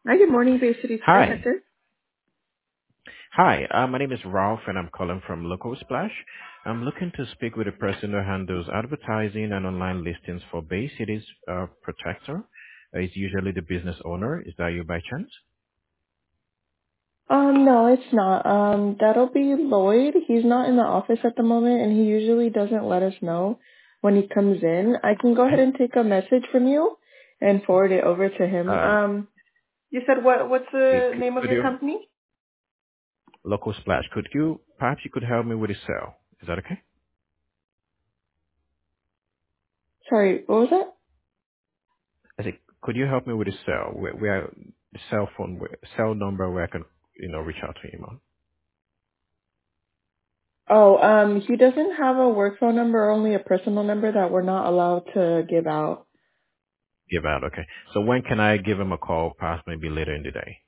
Hi, good morning, Bay City Splash Hi. Center. Hi, my name is Ralph and I'm calling from Local Splash. I'm looking to speak with a person who handles advertising and online listings for Bay City's Protector. Is usually the business owner. Is that you by chance? No, it's not. That'll be Lloyd. He's not in the office at the moment, and he usually doesn't let us know when he comes in. I can go ahead Okay. and take a message from you and forward it over to him. Um, You said what's the name of could your you, company? Local Splash, perhaps you could help me with a sale. Is that okay? Sorry, what was that? I said, could you help me with a sale? We are the cell number where I can, reach out to him on. Oh, he doesn't have a work phone number, only a personal number that we're not allowed to give out. Give out, okay. So when can I give him a call? Perhaps maybe later in the day.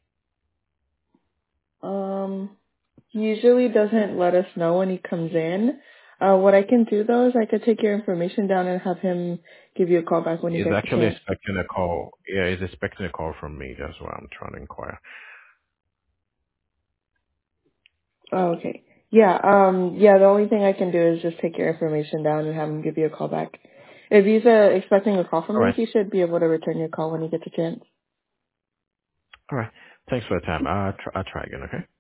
Um, He usually doesn't let us know when he comes in. What I can do though is I could take your information down and have him give you a call back when he He's gets a actually chance. expecting a call. Yeah, he's expecting a call from me. That's why I'm trying to inquire. Oh, okay. Yeah, the only thing I can do is just take your information down and have him give you a call back. If he's expecting a call from All you, right. he should be able to return your call when he gets a chance. All right. Thanks for the time. I'll try again, okay?